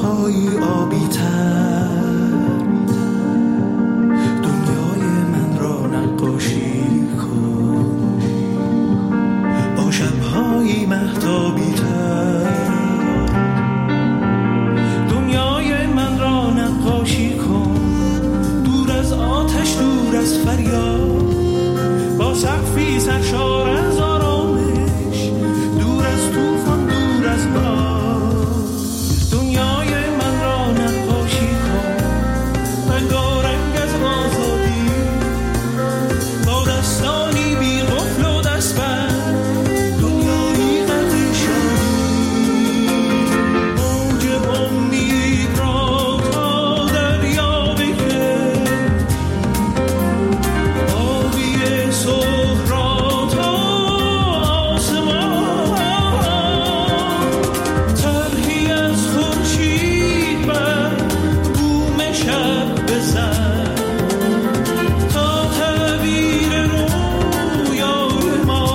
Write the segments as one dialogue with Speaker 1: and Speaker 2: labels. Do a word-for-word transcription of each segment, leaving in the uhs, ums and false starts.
Speaker 1: فرداهای آبی تر، دنیای من را نقاشی کن با شبهای مهتابی تر، دنیای من را نقاشی کن دور از آتش، دور از فریاد، با سقفی سرشار از آرامش، دور از طوفان، دور از باد. دنیای من را نقاشی کن رنگارنگ از آزادی، با دستانی بی قفل و دستبند، دنیایی غرق شادی. موج امید را تا دریا بکن، آبی صبح را تا آسمان، طرحی از خورشید بر بوم شب بزن، تا تعبیر رویای ما.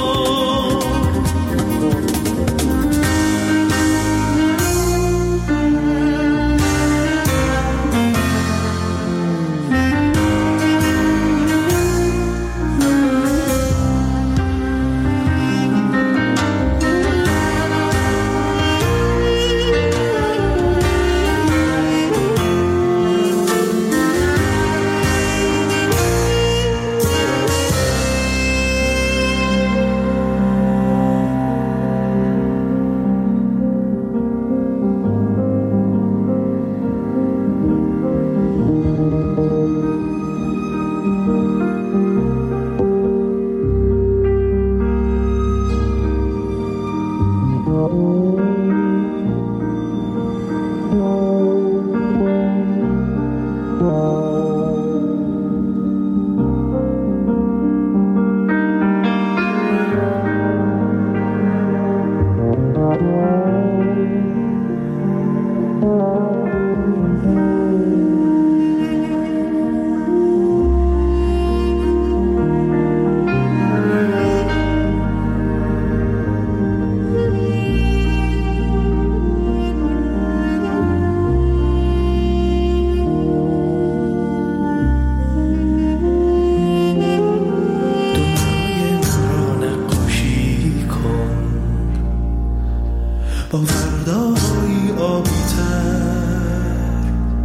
Speaker 1: با فرداهای آبی تر،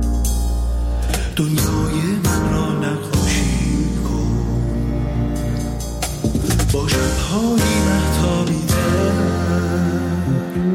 Speaker 1: دنیای من را نقاشی کن با شبهای مهتابی تر،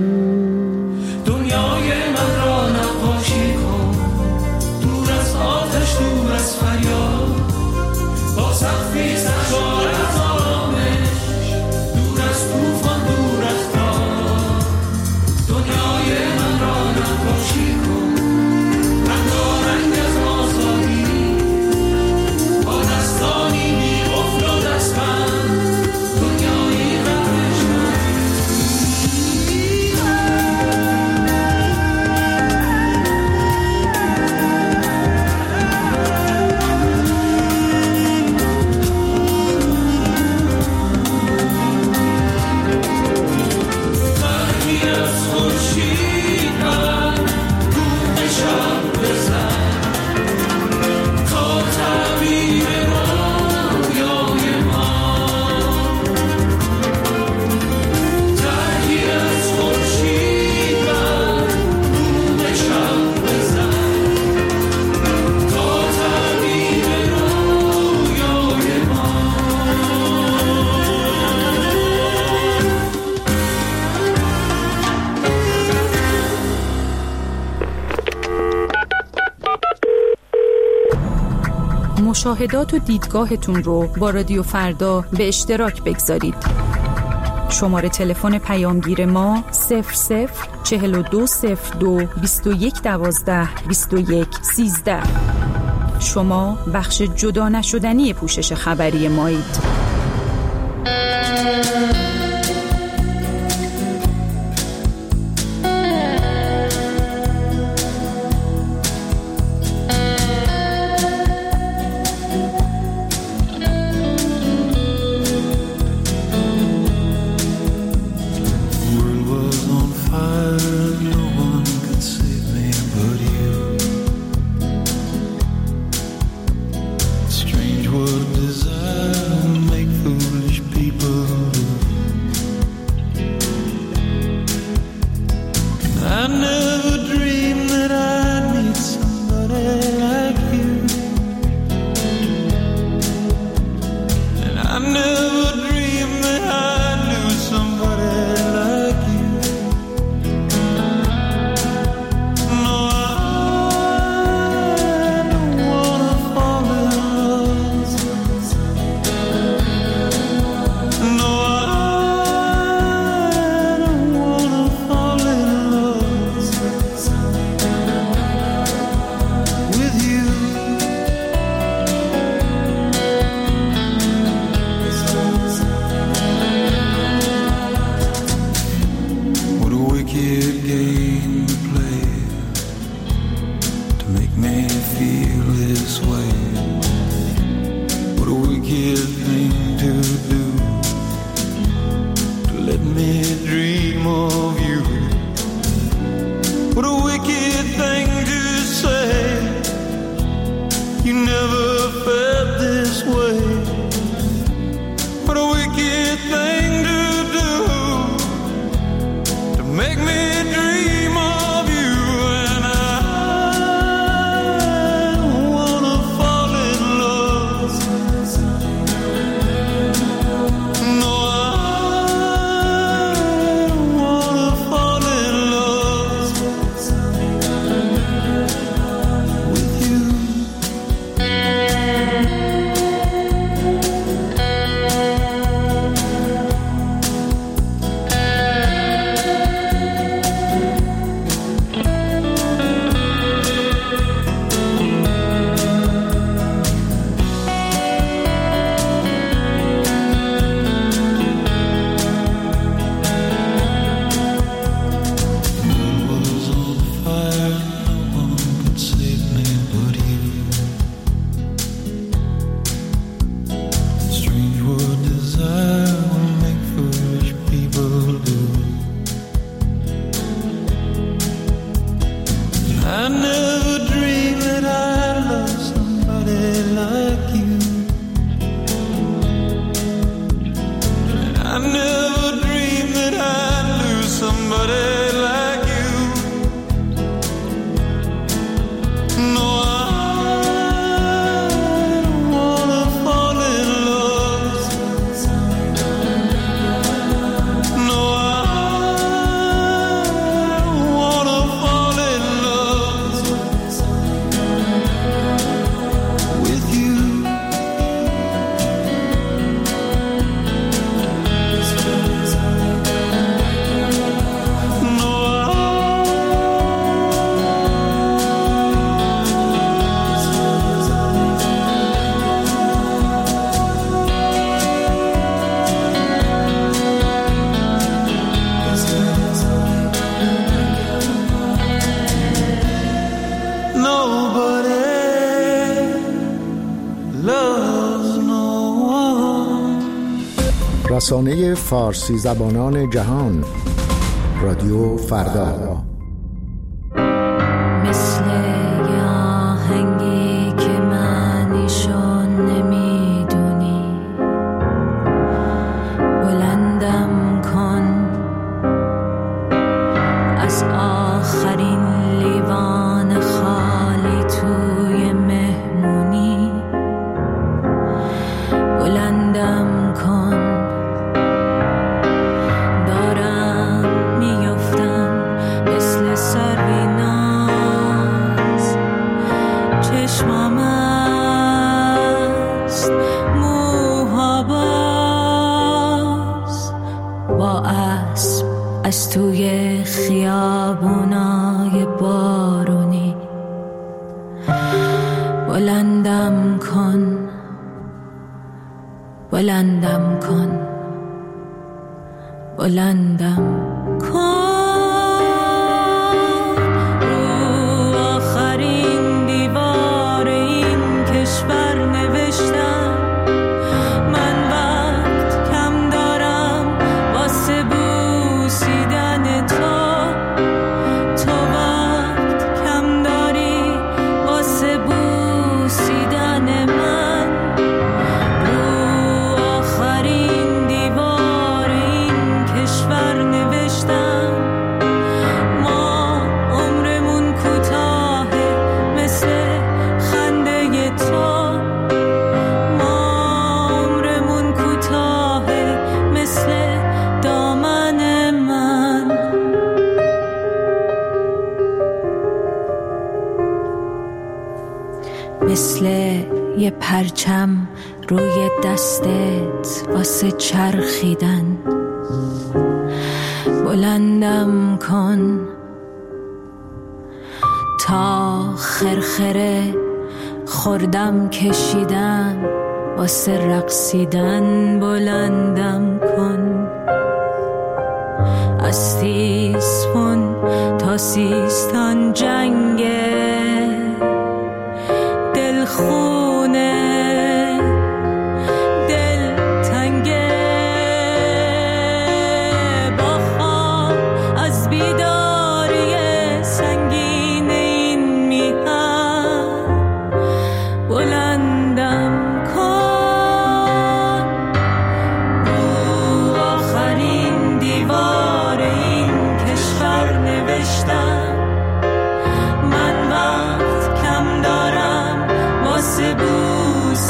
Speaker 1: دنیای من را نقاشی کن دور از آتش، دور از فریاد، با سقفی سرشار از آرامش، دور از طوفان، دور از باد. دنیای من را نقاشی کن رنگارنگ از آزادی، با دستانی بی قفل و دستبند، دنیایی غرق
Speaker 2: مشاهدات و دیدگاهتون رو با رادیو فردا به اشتراک بگذارید. شماره تلفن پیامگیر ما صفر صفر چهل و دو صفر دو بیست و یک دوازده بیست و یک سیزده. شما بخش جدا نشدنی پوشش خبری مایید.
Speaker 1: world was on fire, no one could save me. thing to say. You never felt this way. What a wicked thing to do, to make me dream of you. And I wanna fall in love. No, I wanna fall in love with you.
Speaker 3: رسانه فارسی زبانان جهان، رادیو فردا.
Speaker 4: مثل یه آهنگی که معنیشو نمیدونی، بلندم کن از آخرین لیوان خالی توی مهمونی، بلندم کن از توی خیابونای بارونی، بلندم کن بلندم کن بلندم کن. رو آخرین دیوار این کشور نوشتم من وقت کم دارم واسه بوسیدن تو، تو وقت کم داری واسه بوسیدن من. رو آخرین دیوار این کشور نوشتم ما عمرمون کوتاهه مثل خنده تو، ما عمرمون کوتاهه مثل دامن من. مثل یه پرچم روی دستت واسه چرخیدن، بلندم کن تا خرخره خوردم کشیدم واسه رقصیدن، بلندم کن از تیسفون تا سیستان جنگه دلخونه دل تنگه، با خواب از بیداری سنگینه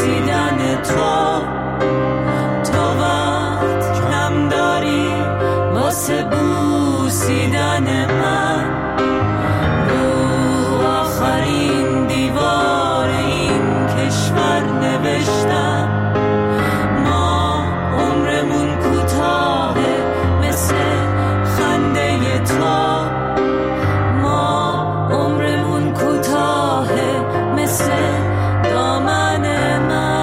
Speaker 4: بوسیدن تو، تو وقت کم داری واسه بوسیدن من. رو آخرین دیوار این کشور نوشتم ما عمرمون کوتاهه مثل خنده تو، ما عمرمون کوتاهه مثل دامن من.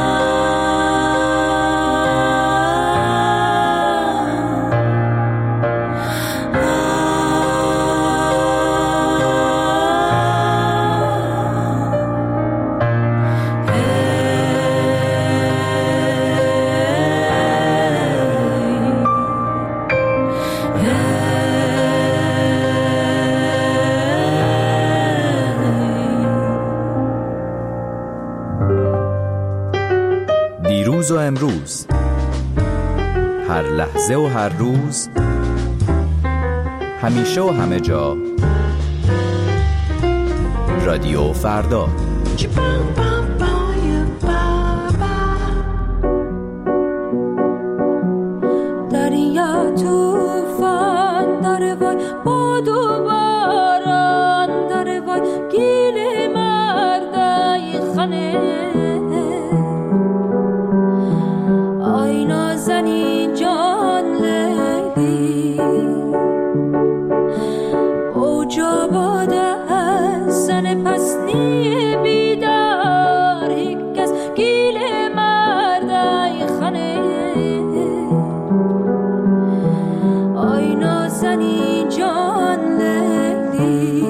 Speaker 5: دیروز و امروز، هر لحظه و هر روز، همیشه و همه جا، رادیو فردا.
Speaker 4: دریا توفان داره وای، باد و باران داره وای، گیل مردای خانه. آی نازنین جان لیلی، اوجا باده از زن پسنی بیدار، یک از گیل مردای خانه. آی نازنین جان لیلی،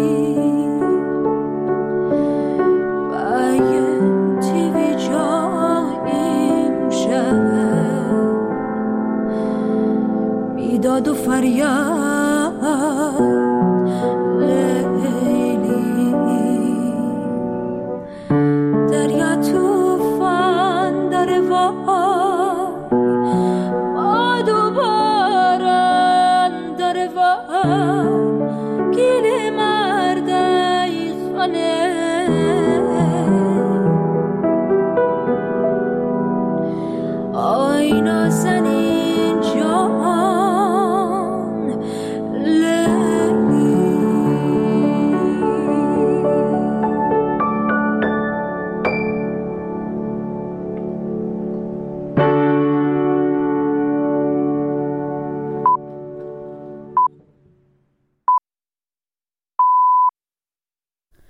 Speaker 4: باید تیوی جاییم شد، بیداد و فریاد